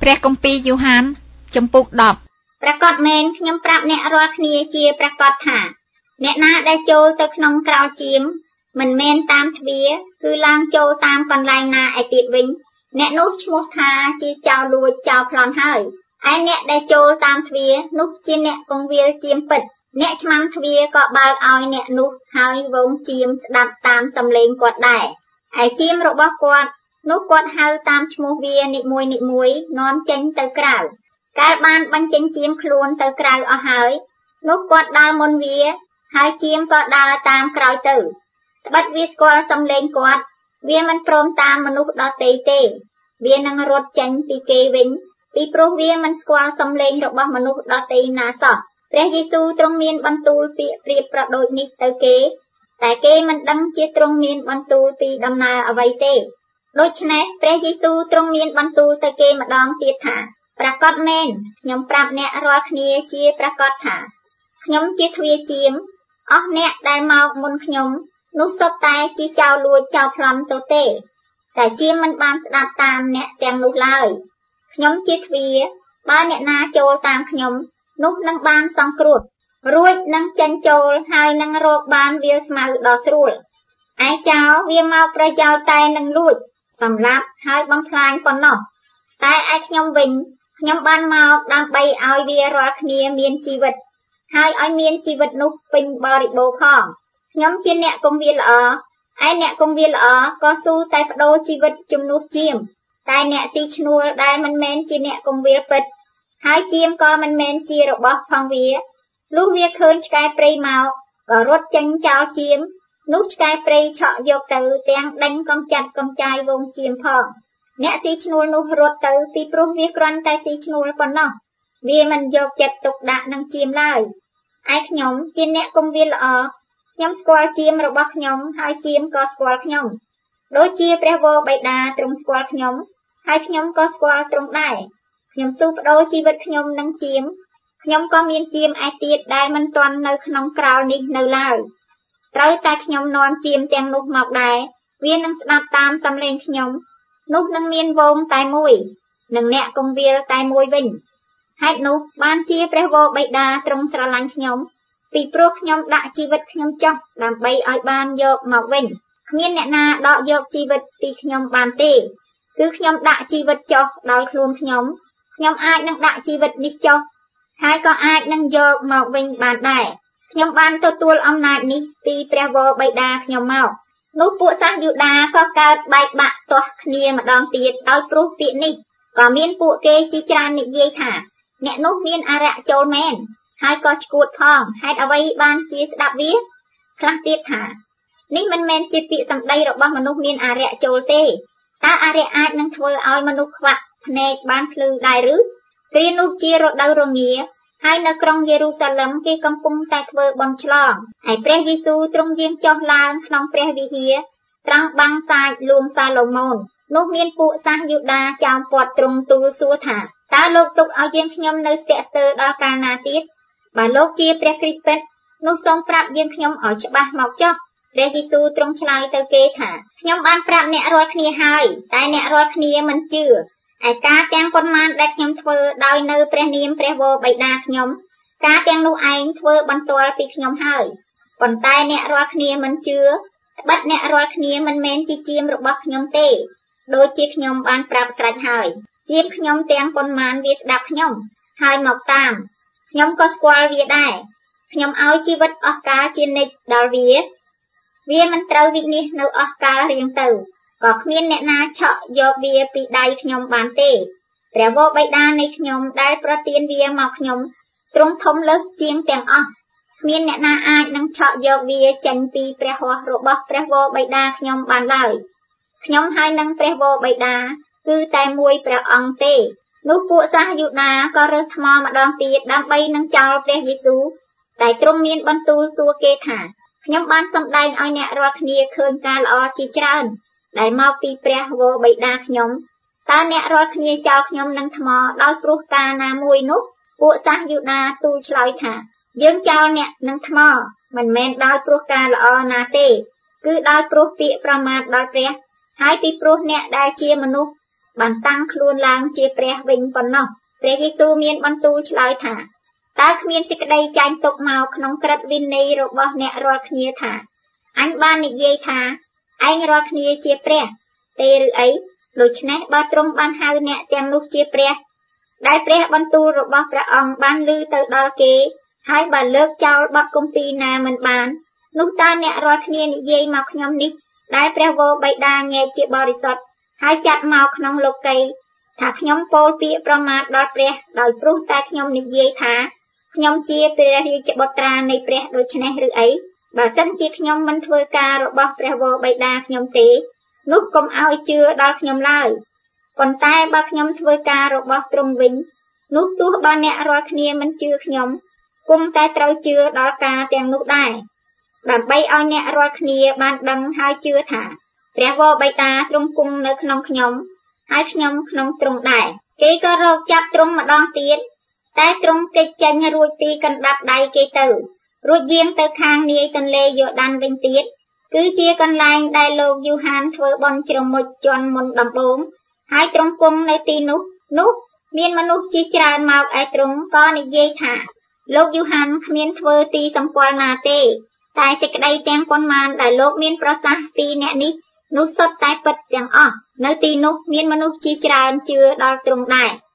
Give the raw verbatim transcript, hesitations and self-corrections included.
ព្រះគម្ពីរយ៉ូហានចំពុកដប់ប្រកាសមែនខ្ញុំប្រាប់អ្នករាល់គ្នាជាប្រកាសថាអ្នកណាដែលចូលទៅក្នុងក្រោលជាមមិនមែនតាមទ្វារគឺឡើងចូលតាមកន្លែងណាឯទៀតវិញអ្នកនោះឈ្មោះថាជាចៅលួចចៅប្លន់ហើយឯអ្នកដែលចូលតាមទ្វារនោះជាអ្នកគង្វាលជាមពិតអ្នកឆ្មាំទ្វារក៏បើកឲ្យអ្នកនោះហើយវងជាមស្ដាប់តាមសំឡេងគាត់ដែរឯជាមរបស់គាត់នោះគាត់ហៅតាមឈ្មោះវានិមួយនិមួយនាំចេញទៅក្រៅកាលបានបញ្ចេញជាមខ្លួនទៅក្រៅអស់ហើយនោះគាត់ដើរមុនវាហើយជាមក៏ដើរតាមក្រោយទៅត្បិតវាស្គាល់សំឡេងគាត់វាមិនព្រមតាមមនុស្សដទៃទេវានឹងរត់ចេញពីគេវិញពីព្រោះវាមិនស្គាល់សំឡេងរបស់មនុស្សដទៃណាសោះព្រះយេស៊ូវទ្រង់មានបន្ទូលពាក្យប្រៀបប្រដូចនេះទៅគេតែគេមិនដឹងជាទ្រង់មានបន្ទូលពីដំណើរអ្វីទេដូច្នេះព្រះយេស៊ូវទ្រង់មានបន្ទូលទៅគេម្ដងទៀតថាប្រកាសមែនខ្ញុំប្រាប់អ្នករាល់គ្នាជាប្រកាសថាខ្ញុំជាទ្វារជាមអស់អ្នកដែលមកមុនខ្ញុំនោះសុទ្ធតែជាចៅលួចចៅប្លន់ទៅទេតែជាមមិនបានស្ដាប់តាមអ្នកទាំងនោះឡើយខ្ញុំជាទ្វារបើអ្នកណាចូលតាមខ្ញុំនោះនឹងបានសង្គ្រោះរួចនឹងចេញចូលហើយនឹងរកបានវាស្មៅដ៏ស្រួលឯចៅវាមកប្រយោជន៍តែនឹងលួចសម្លាប់ហើយបំផ្លាញប៉ុណ្ណោះតែឯខ្ញុំវិញខ្ញុំបានមកដើម្បីឲ្យវារាល់គ្នាមានជីវិតហើយឲ្យមានជីវិតនោះពេញបរិបូរណ៍ផងខ្ញុំជាអ្នកគង្វាលល្អឯអ្នកគង្វាលល្អក៏ស៊ូតែបដូរជីវិតជំនួសជាមតែអ្នកស៊ីឈ្នួលដែលមិនមែនជាអ្នកគង្វាលពិតហើយជាមក៏មិនមែនជារបស់ផងវាលុះវាឃើញឆ្កែព្រៃមកក៏រត់ចេញចោលជាមនោះឆ្កែព្រៃឆក់យកទៅទាំងដេញកំចាត់កំចាយវងជាមផងអ្នកស៊ីឈ្នួលនោះរត់ទៅពីព្រោះវាគ្រាន់តែស៊ីឈ្នួលប៉ុណ្ណោះវាមិនយកចិត្តទុកដាក់នឹងជាមឡើយឯខ្ញុំជាអ្នកគង្វាលល្អខ្ញុំស្គាល់ជាមរបស់ខ្ញុំហើយជាមក៏ស្គាល់ខ្ញុំដូចជាព្រះវរបិតាទ្រង់ស្គាល់ខ្ញុំហើយខ្ញុំក៏ស្គាល់ទ្រង់ដែរខ្ញុំស៊ូបដូរជីវិតខ្ញុំនឹងជាមខ្ញុំក៏មានជាមឯទៀតដែលមិនទាន់នៅក្នុងក្រោលនេះនៅឡើយត្រូវតែខ្ញុំនាំជាមទាំងនោះមកដែរវានឹងស្ដាប់តាមសំឡេងខ្ញុំនោះនឹងមានវងតែមួយនិងអ្នកគង្វាលតែមួយវិញហេតុនោះបានជាព្រះវរបិតាទ្រង់ស្រឡាញ់ខ្ញុំពីព្រោះខ្ញុំដាក់ជីវិតខ្ញុំចោះដើម្បីឲ្យបានយកមកវិញគ្មានអ្នកណាដកយកជីវិតពីខ្ញុំបានទេគឺខ្ញុំដាក់ជីវិតចោះដោយខ្លួនខ្ញុំខ្ញុំអាចនឹងដាក់ជីវិតនេះចោះហើយក៏អាចនឹងយកមកវិញបានដែរខ្ញុំបានទទួលអំណាចនេះពីព្រះវរបិតាខ្ញុំមកនោះពួកសាសយូដាក៏កើតបែកបាក់ទាស់គ្នាម្ដងទៀតដោយព្រោះពាក្យនេះក៏មានពួកគេជាច្រើននិយាយថាអ្នកនោះមានអរិយចូលមែនហើយក៏ឈួតផងហេតុអ្វីបានជាស្ដាប់វាខ្លះទៀតថានេះមិនមែនជាពាក្យសម្ដីរបស់មនុស្សមានអរិយចូលទេតើអរិយអាចនឹងធ្វើឲ្យមនុស្សខ្វាក់ភ្នែកបានភ្លឺដែរឬគ្រានោះជារដូវរងាហើយនៅក្រុងយេរូសាឡឹមគេកំពុងតែធ្វើបុណ្យឆ្លងហើយព្រះយេស៊ូវទ្រង់យាងចុះឡើងក្នុងព្រះវិហារត្រង់បាំងសាចលួងសាឡូមោននោះមានពួកសាសយូដាចោមព័ទ្ធទ្រង់ទូលសួរថាតើលោកទុកឲ្យយើងខ្ញុំនៅស្ទាក់ស្ទើរដល់កាលណាទៀតបើលោកជាព្រះគ្រីស្ទពិតនោះសូមប្រាប់យើងខ្ញុំឲ្យច្បាស់មកចុះព្រះយេស៊ូវទ្រង់ឆ្លើយទៅគេថាខ្ញុំបានប្រាប់អ្នករាល់គ្នាហើយតែអ្នករាល់គ្នាមិនជឿឯការទាំងប៉ុន្មានដែលខ្ញុំធ្វើដោយនៅព្រះនាមព្រះវរបិតាខ្ញុំការទាំងនោះឯងធ្វើបន្ទាល់ពីខ្ញុំហើយប៉ុន្តែអ្នករាល់គ្នាមិនជឿត្បិតអ្នករាល់គ្នាមិនមែនជាជាមរបស់ខ្ញុំទេដូចជាខ្ញុំបានប្រាប់ស្រេចហើយជាមខ្ញុំទាំងប៉ុន្មានវាស្ដាប់ខ្ញុំហើយមកតាមខ្ញុំក៏ស្គាល់វាដែរខ្ញុំឲ្យជីវិតអស់កលជានិច្ចដល់វាវាមិនត្រូវវិនិច្ឆ័យនៅអស់កលរៀងទៅក៏គ្មានអ្នកណាឆក់យកវាពីដៃខ្ញុំបានទេព្រះវរបិតានៃខ្ញុំដែលប្រទានវាមកខ្ញុំទ្រង់ធំលើសជាងទាំងអស់គ្មានអ្នកណាអាចនឹងឆក់យកវាចេញពីព្រះហស្ថរបស់ព្រះវរបិតាខ្ញុំបានឡើយខ្ញុំហើយនឹងព្រះវរបិតាគឺតែមួយព្រះអង្គទេនោះពួកសាសយូដាក៏រើសថ្មម្ដងទៀតដើម្បីនឹងចោលព្រះយេស៊ូវតែទ្រង់មានបន្ទូលសួរគេថាខ្ញុំបានសម្ដែងឲ្យអ្នករាល់គ្នាឃើញការល្អជាច្រើនដែលមកពីព្រះវរបិតាខ្ញុំតើអ្នករាល់គ្នាចោលខ្ញុំនឹងថ្មដោយព្រោះការណាមួយនោះពួកសាសយូដាទូលឆ្លើយថាយើងចោលអ្នកនឹងថ្មមិនមែនដោយព្រោះការល្អណាទេគឺដោយព្រោះពាក្យប្រមាថដល់ព្រះហើយពីព្រោះអ្នកដែលជាមនុស្សបានតាំងខ្លួនឡើងជាព្រះវិញប៉ុណ្ណោះព្រះយេស៊ូវមានបន្ទូលឆ្លើយថាតើគ្មានសេចក្តីចាញ់ទុកមកក្នុងក្រឹតវិន័យរបស់អ្នករាល់គ្នាថាអញបាននិយាយថាឯងរាល់គ្នាជាព្រះទេឬអីដូច្នេះបើទ្រង់បានហៅអ្នកទាំងនោះជាព្រះដែលព្រះបន្ទូលរបស់ព្រះអង្គបានឮទៅដល់គេហើយបើលើកចោលបទគម្ពីរណាមិនបាននោះតើអ្នករាល់គ្នានិយាយមកខ្ញុំនេះដែលព្រះវរបិតាញែកជាបរិសុទ្ធហើយចាត់មកក្នុងលោកីថាខ្ញុំពោលពាក្យប្រមាថដល់ព្រះដោយព្រោះតែខ្ញុំនិយាយថាខ្ញុំជាព្រះរាជបុត្រានៃព្រះដូច្នេះឬអីបើសិនជាខ្ញុំមិនធ្វើការរបស់ព្រះវរបិតាខ្ញុំទេនោះកុំឲ្យជឿដល់ខ្ញុំឡើយប៉ុន្តែបើខ្ញុំធ្វើការរបស់ទ្រង់វិញនោះទោះបើអ្នករាល់គ្នាមិនជឿខ្ញុំគុំតែត្រូវជឿដល់ការទាំងនោះដែរដើម្បីឲ្យអ្នករាល់គ្នាបានដឹងហើយជឿថាព្រះវរបិតាទ្រង់គង់នៅក្នុងខ្ញុំហើយខ្ញុំក្នុងទ្រង់ដែរគេក៏រកចាប់ទ្រង់ម្ដងទៀតតែទ្រង់គេចចេញរួចពីកណ្ដាប់ដៃគេទៅរួចយាងទៅខាងនាយទន្លេយ៉ូដានវិញទៀតគឺជាកន្លែងដែលលោកយូហានធ្វើបន់ជ្រមុជជន់មុនដំបូងហើយទ្រង់គង់នៅទីនោះនោះមានមនុស្សជាច្រើនមកឯទ្រង់ក៏និយាយថាលោកយូហានគ្មានធ្វើទីសម្គាល់ណាទេតែសេចក្តីទាំងប៉ុន្មានដែលលោកមានប្រសាសន៍ពីអ្នកនេះនោះសុទ្ធតែពិតទាំងអស់នៅទីនោះមានមនុស្សជាច្រើនជឿដល់ទ្រង់ដែរ